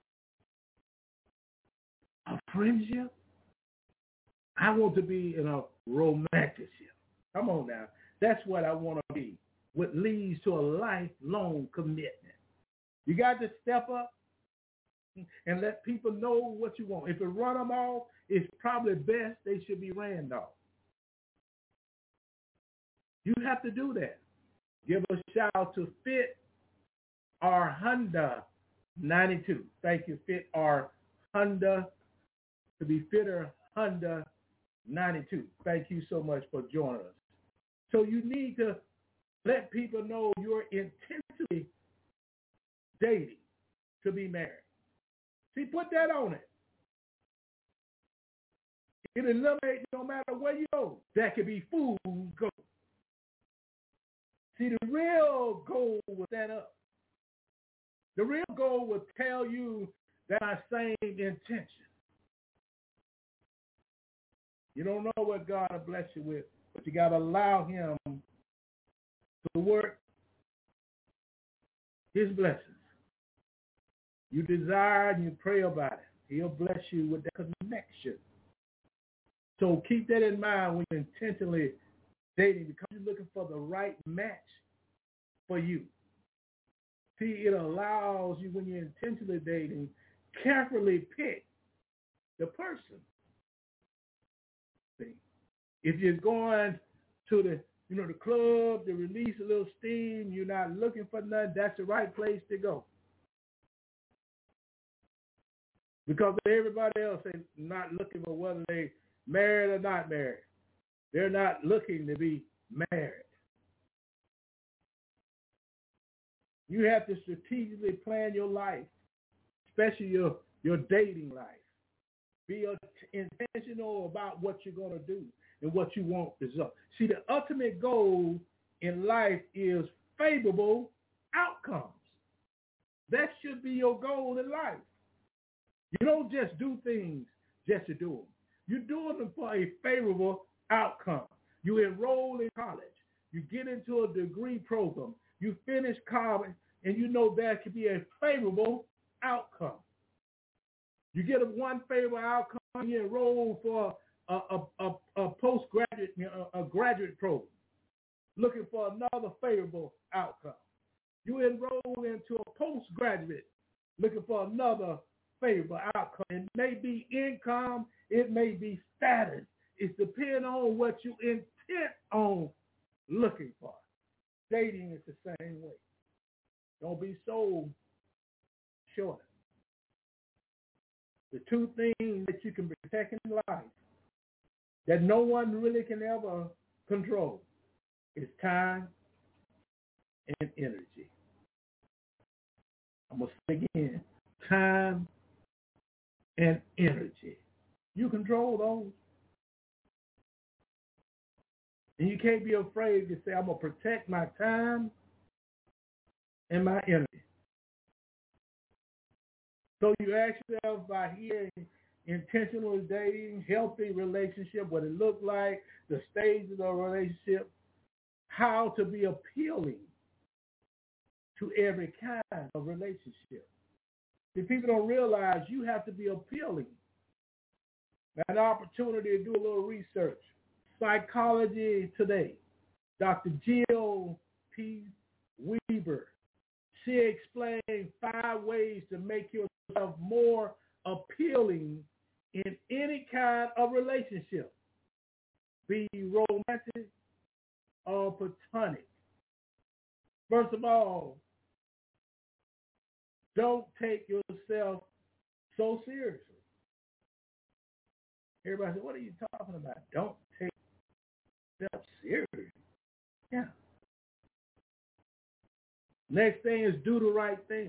a friendship. I want to be in a romanticship. Come on now. That's what I want to be, what leads to a lifelong commitment. You got to step up and let people know what you want. If you run them off, it's probably best they should be ran off. You have to do that. Give a shout out to Fit R Honda 92. Thank you, Fit R Honda, to be Fitter Honda 92. Thank you so much for joining us. So you need to let people know you're intensely dating to be married. See, put that on it. It eliminates no matter where you go. That could be food go. See, the real goal will stand up. The real goal will tell you that I same intention. You don't know what God will bless you with, but you got to allow him to work his blessings. You desire and you pray about it. He'll bless you with that connection. So keep that in mind when you're intentionally dating, because you're looking for the right match for you. See, it allows you, when you're intentionally dating, carefully pick the person. See, if you're going to the club to release a little steam, you're not looking for nothing, that's the right place to go. Because everybody else is not looking for whether they married or not married. They're not looking to be married. You have to strategically plan your life, especially your dating life. Be intentional about what you're going to do and what you want result. See, the ultimate goal in life is favorable outcomes. That should be your goal in life. You don't just do things just to do them. You're doing them for a favorable outcome. You enroll in college. You get into a degree program. You finish college, and you know that could be a favorable outcome. You get one favorable outcome, you enroll for a postgraduate, a graduate program, looking for another favorable outcome. You enroll into a postgraduate, looking for another favorable outcome. It may be income, it may be status. It depends on what you intent on looking for. Dating is the same way. Don't be so short. The two things that you can protect in life that no one really can ever control is time and energy. I'm going to say again, time and energy. You control those. And you can't be afraid to say, I'm going to protect my time and my energy. So you ask yourself by hearing intentional dating, healthy relationship, what it looked like, the stages of the relationship, how to be appealing to every kind of relationship. If people don't realize you have to be appealing. An opportunity to do a little research. Psychology Today. Dr. Jill P. Weber. She explained 5 ways to make yourself more appealing in any kind of relationship, be romantic or platonic. First of all, don't take yourself so seriously. Everybody says, what are you talking about? Don't take yourself seriously. Yeah. Next thing is do the right thing.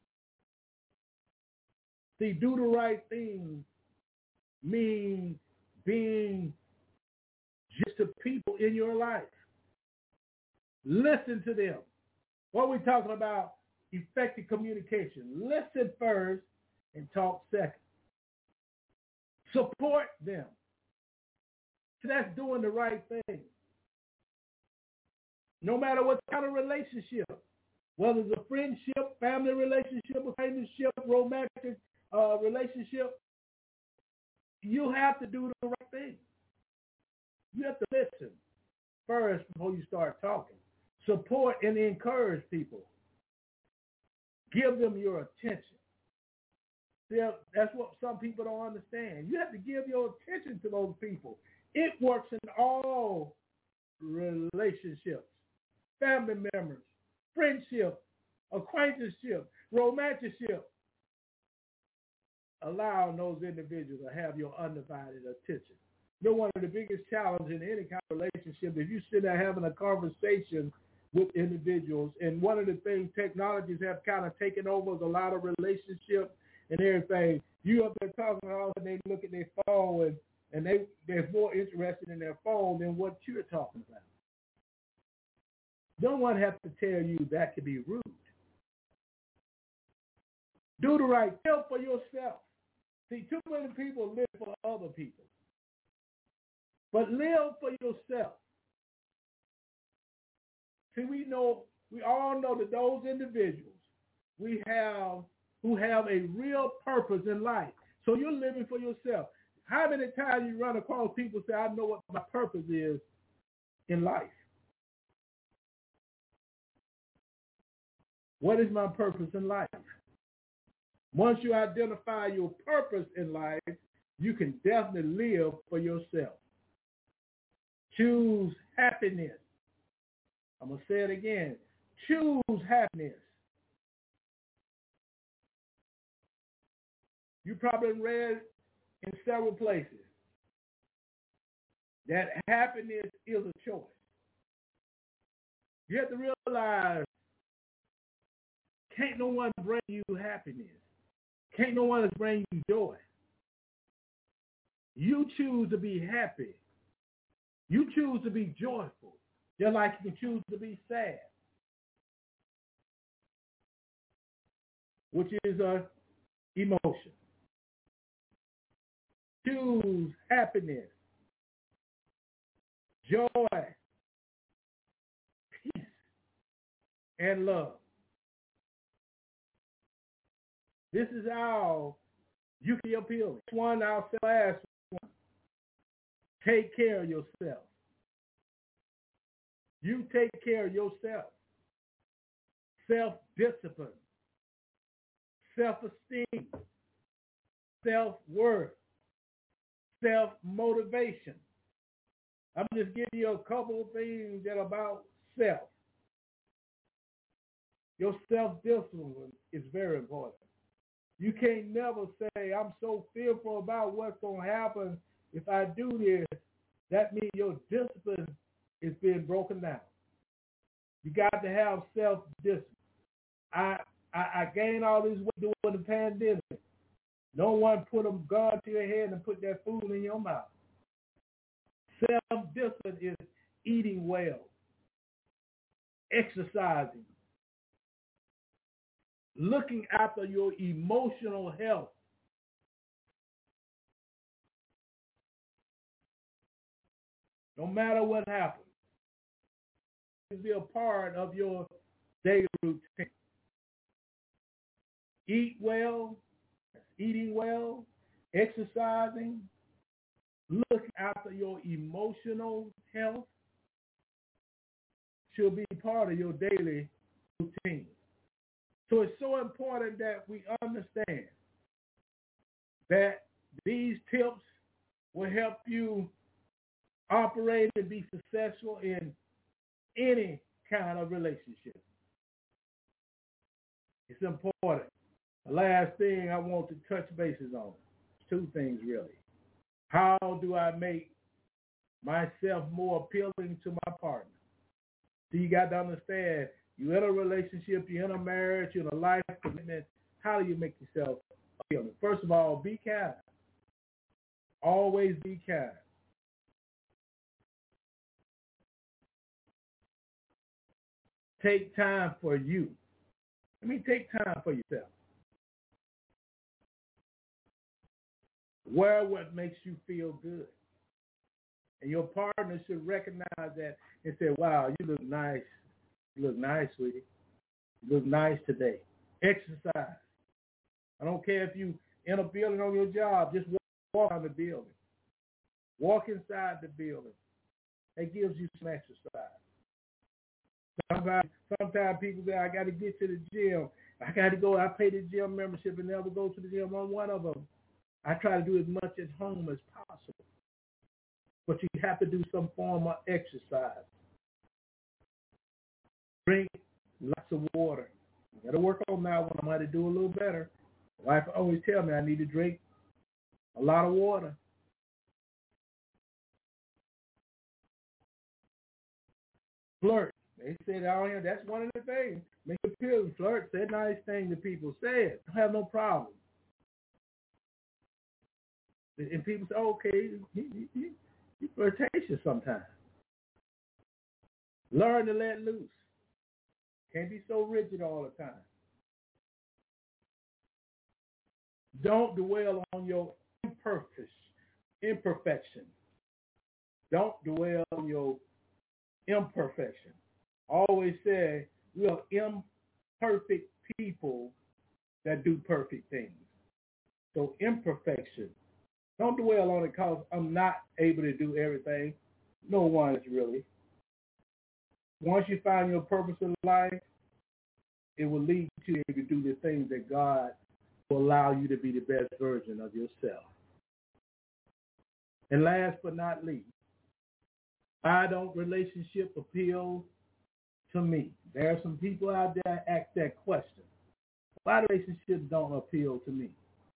See, do the right thing means being just to people in your life. Listen to them. What are we talking about? Effective communication. Listen first and talk second. Support them. So that's doing the right thing. No matter what kind of relationship, whether it's a friendship, family relationship, acquaintanceship, romantic relationship, you have to do the right thing. You have to listen first before you start talking. Support and encourage people. Give them your attention. See, that's what some people don't understand. You have to give your attention to those people. It works in all relationships, family members, friendship, acquaintanceship, romanticship. Allowing those individuals to have your undivided attention. You know, one of the biggest challenges in any kind of relationship is you sit there having a conversation with individuals, and one of the things technologies have kind of taken over is a lot of relationships and everything. You up there talking all and they look at their phone and they're more interested in their phone than what you're talking about. No one has to tell you that could be rude. Do the right thing for yourself. See, too many people live for other people. But live for yourself. See, we all know that those individuals who have a real purpose in life. So you're living for yourself. How many times you run across people say, I know what my purpose is in life? What is my purpose in life? Once you identify your purpose in life, you can definitely live for yourself. Choose happiness. I'm going to say it again. Choose happiness. You probably read in several places that happiness is a choice. You have to realize Can't no one bring you happiness. Can't no one bring you joy. You choose to be happy. You choose to be joyful. Just like you can choose to be sad, which is an emotion. Choose happiness, joy, peace, and love. This is how you can appeal. One, I'll last one. Take care of yourself. You take care of yourself. Self-discipline, self-esteem, self-worth, self-motivation. I'm just giving you a couple of things that are about self. Your self-discipline is very important. You can't never say, I'm so fearful about what's going to happen if I do this. That means your discipline is being broken down. You got to have self-discipline. I gained all this weight during the pandemic. No one put a gun to your head and put that food in your mouth. Self-discipline is eating well, exercising, looking after your emotional health. No matter what happens, it be a part of your daily routine. Eat well, eating well, exercising, looking after your emotional health should be part of your daily routine. So it's so important that we understand that these tips will help you operate and be successful in any kind of relationship. It's important. The last thing I want to touch bases on, two things really. How do I make myself more appealing to my partner? So you got to understand, you're in a relationship, you're in a marriage, you're in a life commitment. How do you make yourself appealing? First of all, be kind. Always be kind. Take time for you. Take time for yourself. Wear what makes you feel good. And your partner should recognize that and say, wow, you look nice. You look nice, sweetie. You look nice today. Exercise. I don't care if you in a building on your job, just walk around the building. Walk inside the building. It gives you some exercise. Sometimes people say, I got to get to the gym. I got to go. I pay the gym membership and never go to the gym. I'm one of them. I try to do as much at home as possible. But you have to do some form of exercise. Drink lots of water. I got to work on that one. I'm going to do a little better. My wife always tells me I need to drink a lot of water. Flirt. They said, oh, yeah, that's one of the things. Make it feel flirt. Say nice thing to people. Say it. Don't have no problem. And people say, okay, you flirtatious sometimes. Learn to let loose. Can't be so rigid all the time. Don't dwell on your imperfection. Don't dwell on your imperfection. Always say we are imperfect people that do perfect things. So imperfection. Don't dwell on it because I'm not able to do everything. No one is really. Once you find your purpose in life, it will lead you to do the things that God will allow you to be the best version of yourself. And last but not least, why don't relationships appeal to me? There are some people out there that ask that question. Why do relationships don't appeal to me?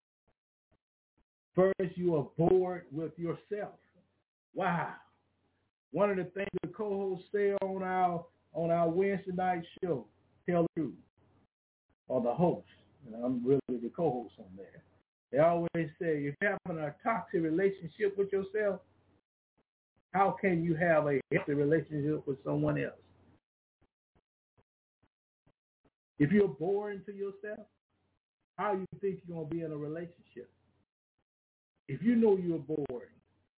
First, you are bored with yourself. Wow. One of the things the co-hosts say on our Wednesday night show, tell the truth. or the host, and I'm really the co-host on there. They always say, if you're having a toxic relationship with yourself, how can you have a healthy relationship with someone else? If you're boring to yourself, how do you think you're going to be in a relationship? If you know you're boring,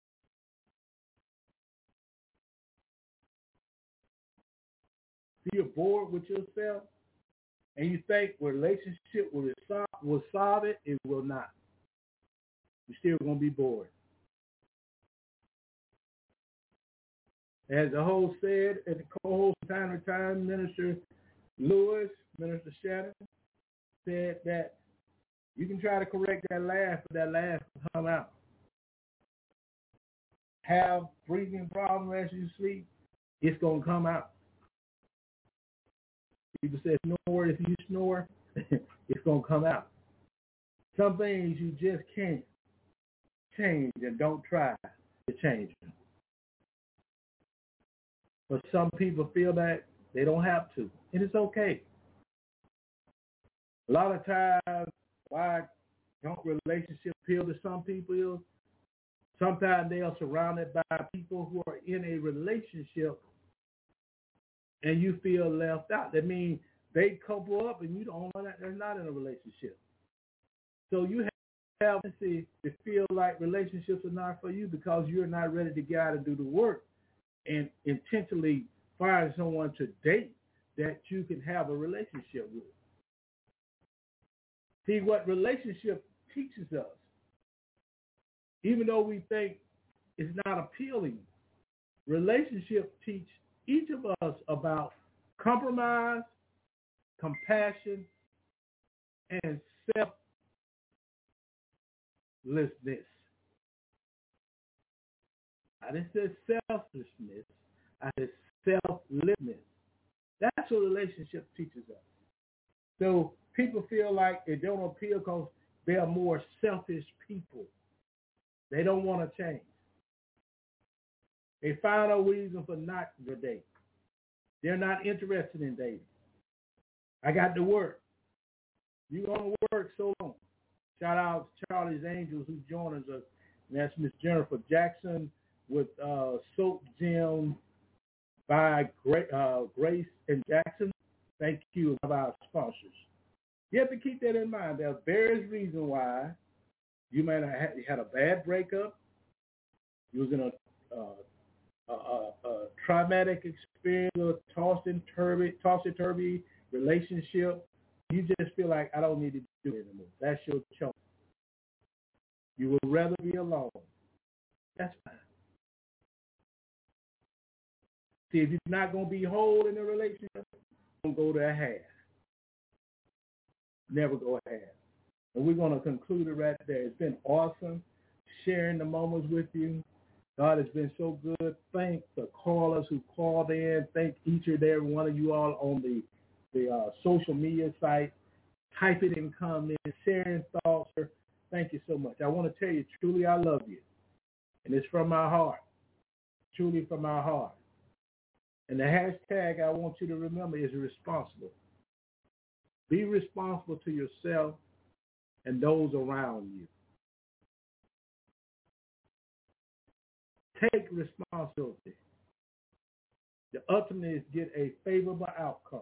if you're bored with yourself and you think relationship will solve it, it will not. You're still going to be bored. As the host said, and the co-host time to time, Minister Lewis, Minister Shannon, said that you can try to correct that laugh, but that laugh will come out. Have breathing problems as you sleep, it's going to come out. People say snore, if you snore, it's going to come out. Some things you just can't change, and don't try to change them. But some people feel that they don't have to, and it's okay. A lot of times, why don't relationships appeal to some people? Sometimes they are surrounded by people who are in a relationship and you feel left out. That means they couple up and you don't know that they're not in a relationship. So you have to feel like relationships are not for you because you're not ready to get out and do the work and intentionally find someone to date that you can have a relationship with. See, what relationship teaches us, even though we think it's not appealing, relationships teach each of us about compromise, compassion, and selflessness. I didn't say selflessness. I said selflessness. That's what relationship teaches us. So people feel like it don't appeal because they are more selfish people. They don't want to change. They find a reason for not to date. They're not interested in dating. I got to work. You're going to work so long. Shout out to Charlie's Angels who joined us. And that's Miss Jennifer Jackson with Soap Gym by Grace and Jackson. Thank you of our sponsors. You have to keep that in mind. There are various reasons why you might have had a bad breakup. You was in a traumatic experience, a tossy-turvy relationship. You just feel like, I don't need to do it anymore. That's your choice. You would rather be alone. That's fine. See, if you're not going to be whole in a relationship, don't go to a half. Never go half. And we're going to conclude it right there. It's been awesome sharing the moments with you. God has been so good. Thank the callers who called in. Thank each and every one of you all on the social media site. Type it in comments, sharing thoughts. Thank you so much. I want to tell you, truly, I love you. And it's from my heart. Truly from my heart. And the hashtag I want you to remember is responsible. Be responsible to yourself and those around you. Take responsibility. The ultimate is get a favorable outcome.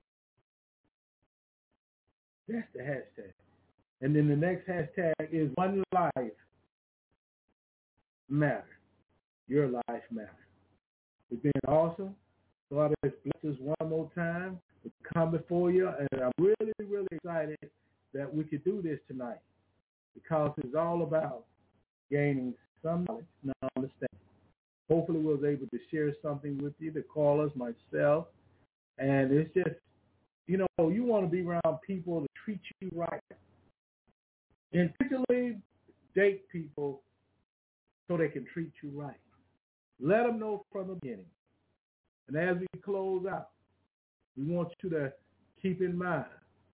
That's the hashtag. And then the next hashtag is one life matters. Your life matters. It's been awesome. God has blessed us one more time to come before you. And I'm really, really excited that we could do this tonight because it's all about gaining some knowledge and understanding. Hopefully we was able to share something with you, the callers, myself. And it's just, you want to be around people that treat you right. Intentionally date people so they can treat you right. Let them know from the beginning. And as we close out, we want you to keep in mind,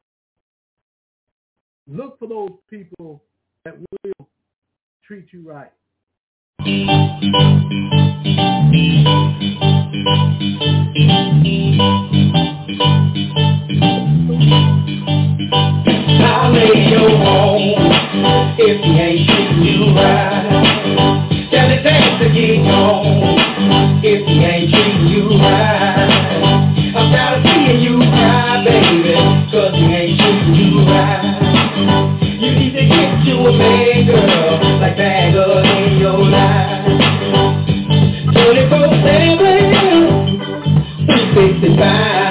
look for those people that will treat you right.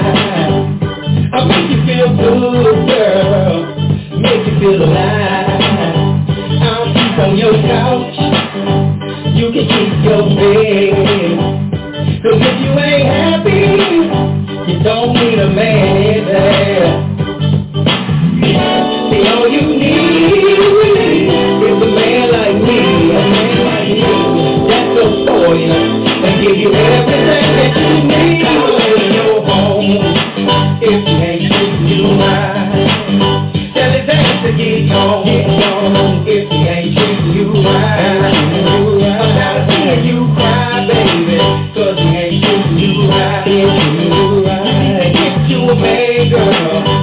I make you feel good, girl. Make you feel alive. I'll sleep on your couch. You can keep your bed. 'Cause if you ain't happy, you don't need a man in there. See, all you need is a man like me, that's so for you and give you everything that you need. I'll in your home if you ain't treating you right. Tell his ass to get home if he ain't treating you right. I'm tired of seeing you cry, baby, 'cause he ain't treating you right. Get you a man, girl.